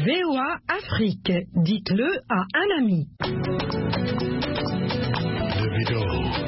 VOA Afrique, dites-le à un ami. Davido,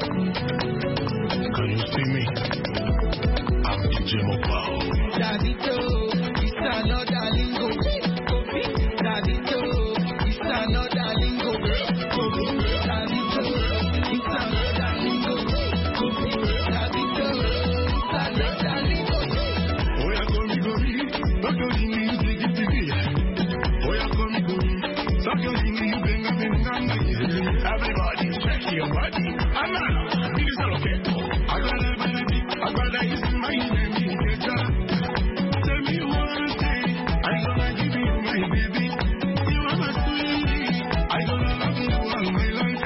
can you see me? I'm DJ Mopao. Davido, it's another lingo. Davido, it's another lingo. Davido, it's another lingo. Davido, it's another lingo. Oh, yeah, go me, don't you ring me, you take it to me. Oh, yeah, go me, don't you ring me, you bring up in the everybody, check your body. I'm not, it is okay. I got you in my name. Tell me what to say. I'm gonna give you my baby. You are my sweetie. I'm gonna love you all my life.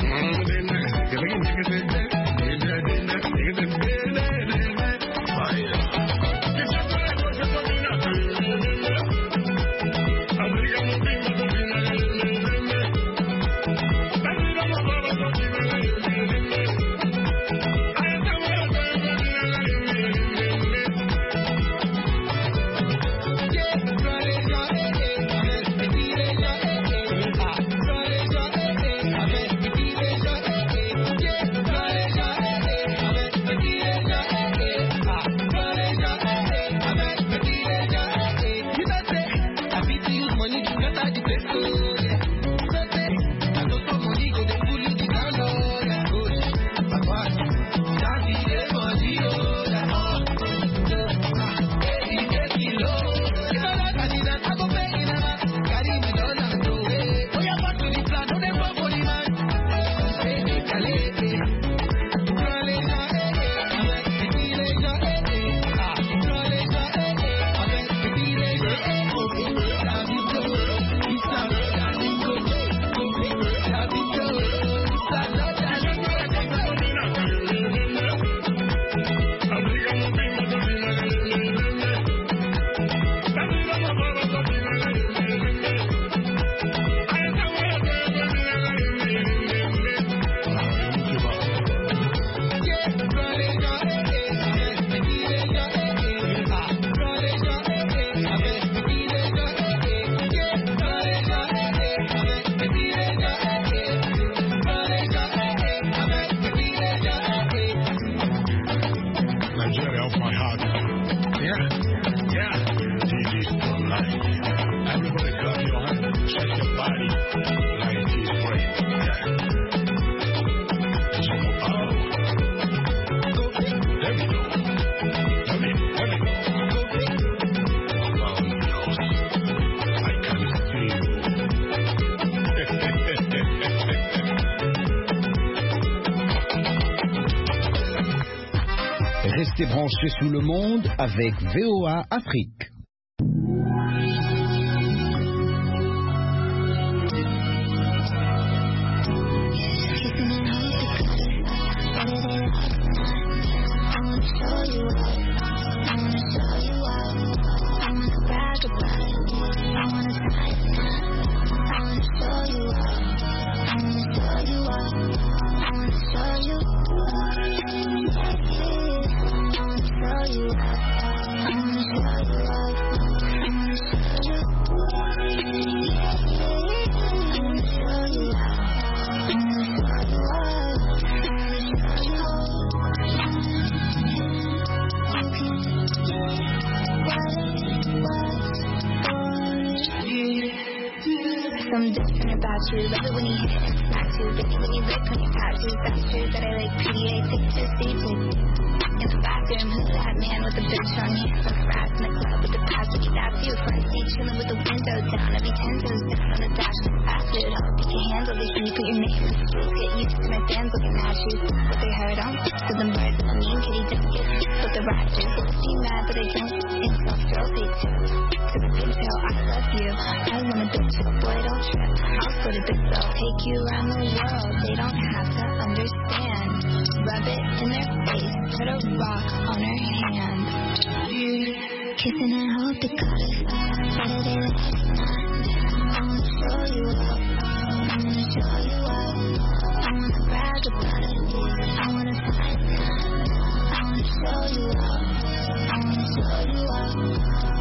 Restez branchés sous le monde avec VOA Afrique. Something different about you. Love it when you hit it and smack you. Baby, when you lick on your tattoos. That's true that I like PDA. Take it to CJ. In the bathroom, who's that man with the bitch on me? Some frat in the club with the passage. That's you. Front seat chilling with the window down. Every 10 toes down on the dash. Acid. I hope you can handle the heat. Put your name in the street. Get used to my fans looking at you. What they heard on. So the birds and the mean kitty don't get what the rat do. Be mad, but I don't. It's self-trophy too. To the big pill, I love you. I want a bitch, but boy, don't trip. I'll split a bitch, I'll take you around the world. They don't have to understand. Rub it in their face, put a rock on her hand. Kissing and hope they got us. Saturday last night. I wanna show you up. I wanna show you up. I wanna brag about it. I wanna find time. I wanna show you up. I wanna show you up.